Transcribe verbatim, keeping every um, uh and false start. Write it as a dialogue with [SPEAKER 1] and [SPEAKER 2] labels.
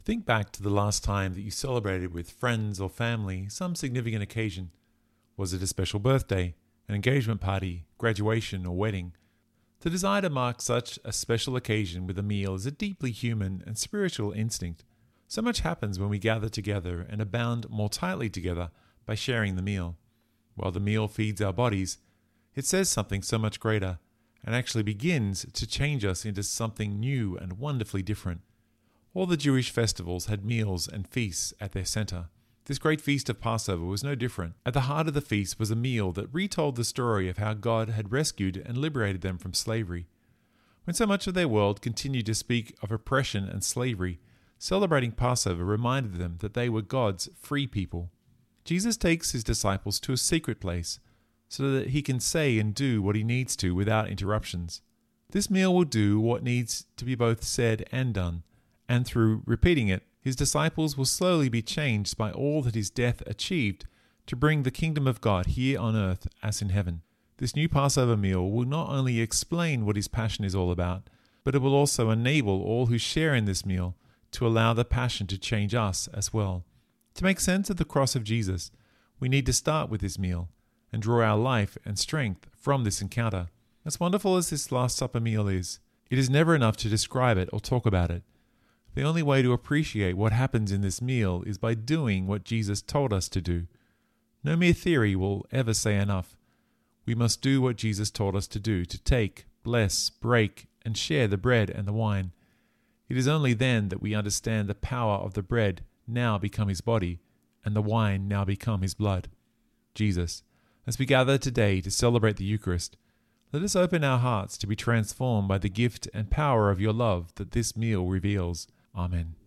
[SPEAKER 1] Think back to the last time that you celebrated with friends or family some significant occasion. Was it a special birthday, an engagement party, graduation, or wedding? The desire to mark such a special occasion with a meal is a deeply human and spiritual instinct. So much happens when we gather together and are bound more tightly together by sharing the meal. While the meal feeds our bodies, it says something so much greater and actually begins to change us into something new and wonderfully different. All the Jewish festivals had meals and feasts at their center. This great feast of Passover was no different. At the heart of the feast was a meal that retold the story of how God had rescued and liberated them from slavery. When so much of their world continued to speak of oppression and slavery, celebrating Passover reminded them that they were God's free people. Jesus takes his disciples to a secret place so that he can say and do what he needs to without interruptions. This meal will do what needs to be both said and done, and through repeating it, his disciples will slowly be changed by all that his death achieved to bring the kingdom of God here on earth as in heaven. This new Passover meal will not only explain what his passion is all about, but it will also enable all who share in this meal to allow the passion to change us as well. To make sense of the cross of Jesus, we need to start with this meal and draw our life and strength from this encounter. As wonderful as this Last Supper meal is, it is never enough to describe it or talk about it. The only way to appreciate what happens in this meal is by doing what Jesus told us to do. No mere theory will ever say enough. We must do what Jesus told us to do, to take, bless, break, and share the bread and the wine. It is only then that we understand the power of the bread now become his body, and the wine now become his blood. Jesus, as we gather today to celebrate the Eucharist, let us open our hearts to be transformed by the gift and power of your love that this meal reveals. Amen.